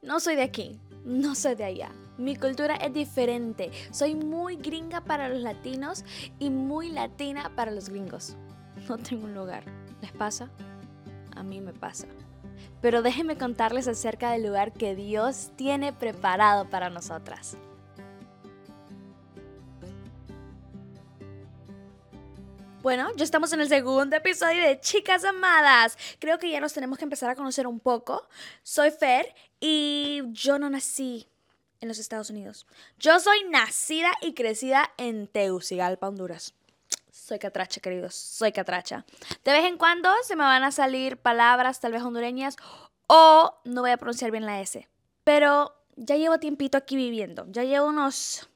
no soy de aquí, no soy de allá. Mi cultura es diferente. Soy muy gringa para los latinos y muy latina para los gringos. No tengo un lugar. ¿Les pasa? A mí me pasa. Pero déjenme contarles acerca del lugar que Dios tiene preparado para nosotras. Bueno, ya estamos en el segundo episodio de Chicas Amadas. Creo que ya nos tenemos que empezar a conocer un poco. Soy Fer y yo no nací en los Estados Unidos. Yo soy nacida y crecida en Tegucigalpa, Honduras. Soy catracha, queridos, soy catracha. De vez en cuando se me van a salir palabras tal vez hondureñas o no voy a pronunciar bien la S. Pero ya llevo tiempito aquí viviendo. Ya llevo unos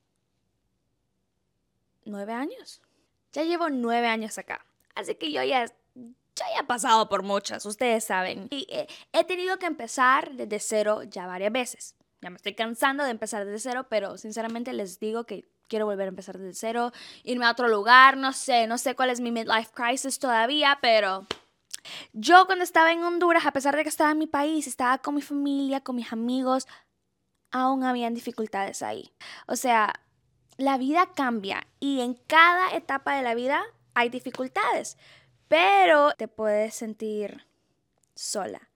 9 años. Ya llevo 9 años acá. Así que yo ya he pasado por muchas, ustedes saben. Y he tenido que empezar desde cero ya varias veces. Ya me estoy cansando de empezar desde cero, pero sinceramente les digo que quiero volver a empezar desde cero, irme a otro lugar, no sé cuál es mi midlife crisis todavía, pero yo cuando estaba en Honduras, a pesar de que estaba en mi país, estaba con mi familia, con mis amigos, aún habían dificultades ahí. O sea, la vida cambia y en cada etapa de la vida hay dificultades, pero te puedes sentir sola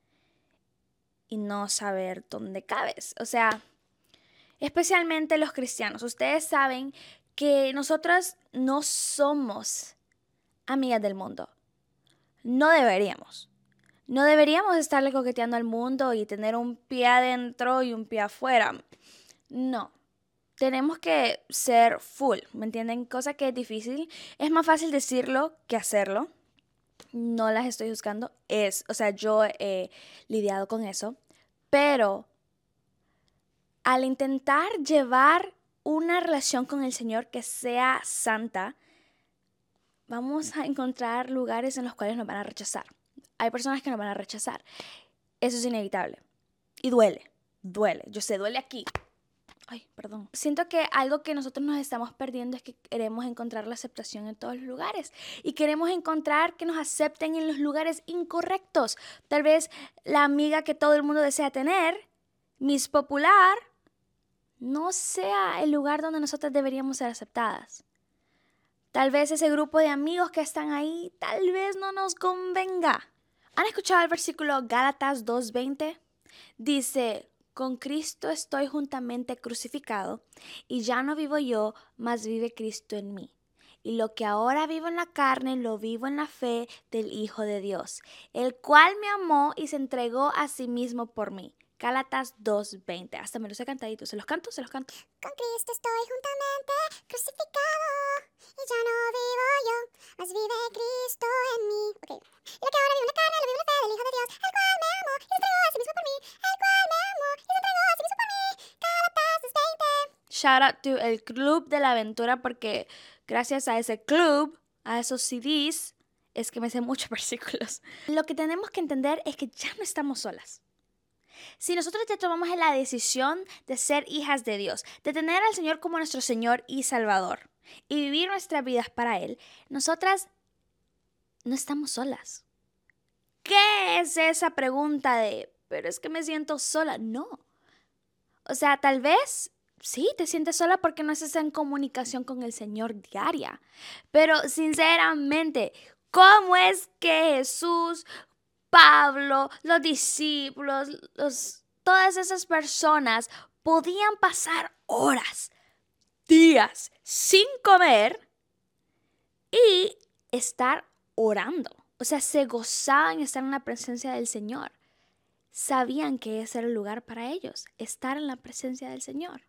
y no saber dónde cabes. O sea, especialmente los cristianos. Ustedes saben que nosotras no somos amigas del mundo. No deberíamos. No deberíamos estarle coqueteando al mundo y tener un pie adentro y un pie afuera. No. Tenemos que ser full, ¿me entienden? Cosa que es difícil. Es más fácil decirlo que hacerlo. No las estoy juzgando. Yo he lidiado con eso. Pero al intentar llevar una relación con el Señor que sea santa, vamos a encontrar lugares en los cuales nos van a rechazar. Hay personas que nos van a rechazar. Eso es inevitable. Y duele. Duele. Yo sé, duele aquí. Ay, perdón. Siento que algo que nosotros nos estamos perdiendo es que queremos encontrar la aceptación en todos los lugares y queremos encontrar que nos acepten en los lugares incorrectos. Tal vez la amiga que todo el mundo desea tener, Miss Popular, no sea el lugar donde nosotras deberíamos ser aceptadas. Tal vez ese grupo de amigos que están ahí, tal vez no nos convenga. ¿Han escuchado el versículo Gálatas 2:20? Dice: con Cristo estoy juntamente crucificado, y ya no vivo yo, mas vive Cristo en mí. Y lo que ahora vivo en la carne, lo vivo en la fe del Hijo de Dios, el cual me amó y se entregó a sí mismo por mí. Gálatas 2:20. Hasta me lo sé cantadito. ¿Se los canto? ¿Se los canto? Con Cristo estoy juntamente crucificado, y ya no vivo yo, mas vive Cristo en mí. Ok. Y lo que ahora vivo en la carne, lo vivo en la fe del Hijo de Dios, el cual me amó y se entregó a sí mismo por mí. El cual me amó y se entregó a sí mismo por mí. Gálatas 2:20. Shout out to el Club de la Aventura, porque gracias a ese club, a esos CDs, es que me sé muchos versículos. Lo que tenemos que entender es que ya no estamos solas. Si nosotros ya tomamos la decisión de ser hijas de Dios, de tener al Señor como nuestro Señor y Salvador y vivir nuestras vidas para Él, nosotras no estamos solas. ¿Qué es esa pregunta de, pero es que me siento sola? No. O sea, tal vez sí te sientes sola porque no estás en comunicación con el Señor diaria. Pero sinceramente, ¿cómo es que Jesús, Pablo, los discípulos, todas esas personas podían pasar horas, días sin comer y estar orando? O sea, se gozaban estar en la presencia del Señor. Sabían que ese era el lugar para ellos, estar en la presencia del Señor.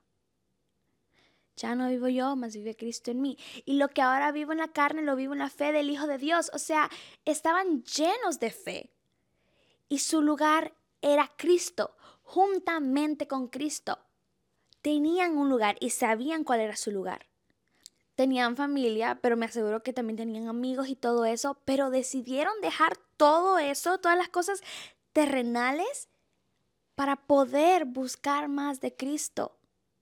Ya no vivo yo, mas vive Cristo en mí. Y lo que ahora vivo en la carne, lo vivo en la fe del Hijo de Dios. O sea, estaban llenos de fe. Y su lugar era Cristo, juntamente con Cristo. Tenían un lugar y sabían cuál era su lugar. Tenían familia, pero me aseguro que también tenían amigos y todo eso, pero decidieron dejar todo eso, todas las cosas terrenales, para poder buscar más de Cristo,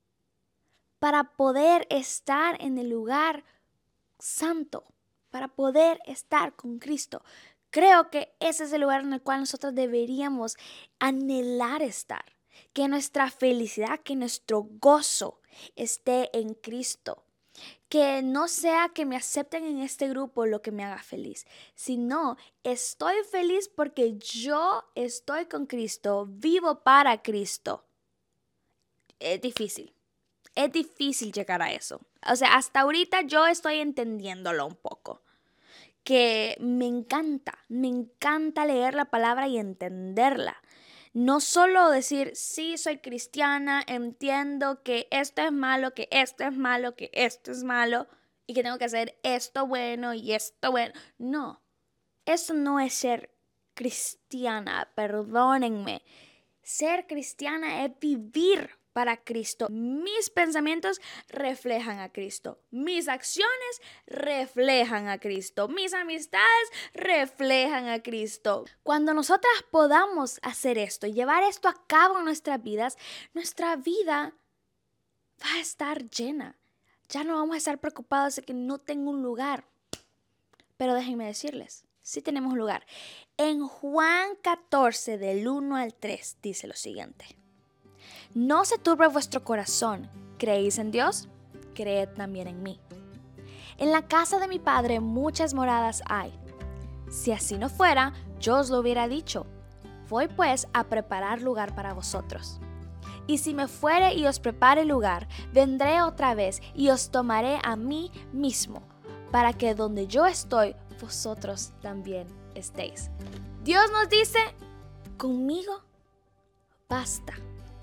para poder estar en el lugar santo, para poder estar con Cristo. Creo que ese es el lugar en el cual nosotros deberíamos anhelar estar. que nuestra felicidad, que nuestro gozo esté en Cristo. Que no sea que me acepten en este grupo lo que me haga feliz, sino estoy feliz porque yo estoy con Cristo, vivo para Cristo. Es difícil llegar a eso. O sea, hasta ahorita yo estoy entendiéndolo un poco. Que me encanta leer la palabra y entenderla. No solo decir, sí, soy cristiana, entiendo que esto es malo, que esto es malo, que esto es malo y que tengo que hacer esto bueno y esto bueno. No, eso no es ser cristiana, perdónenme. Ser cristiana es vivir para Cristo. Mis pensamientos reflejan a Cristo. Mis acciones reflejan a Cristo. Mis amistades reflejan a Cristo. Cuando nosotras podamos hacer esto y llevar esto a cabo en nuestras vidas, nuestra vida va a estar llena. Ya no vamos a estar preocupados de que no tengo un lugar. Pero déjenme decirles, sí tenemos un lugar. En Juan 14, del 1 al 3, dice lo siguiente. No se turbe vuestro corazón. ¿Creéis en Dios? Creed también en mí. En la casa de mi Padre muchas moradas hay. Si así no fuera, yo os lo hubiera dicho. Voy pues a preparar lugar para vosotros. Y si me fuere y os prepare lugar, vendré otra vez y os tomaré a mí mismo, para que donde yo estoy, vosotros también estéis. Dios nos dice, conmigo basta.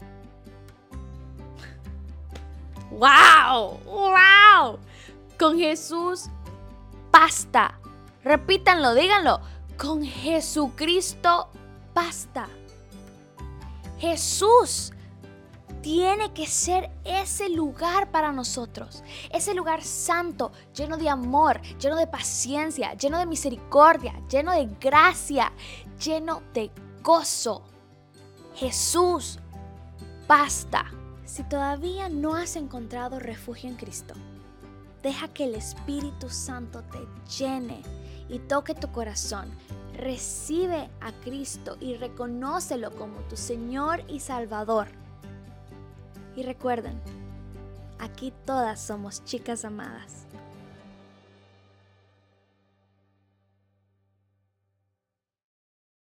¡Wow! ¡Wow! Con Jesús basta. Repítanlo, díganlo. Con Jesucristo basta. Jesús tiene que ser ese lugar para nosotros, ese lugar santo, lleno de amor, lleno de paciencia, lleno de misericordia, lleno de gracia, lleno de gozo. Jesús, basta. Si todavía no has encontrado refugio en Cristo, deja que el Espíritu Santo te llene y toque tu corazón. Recibe a Cristo y reconócelo como tu Señor y Salvador. Y recuerden, aquí todas somos chicas amadas.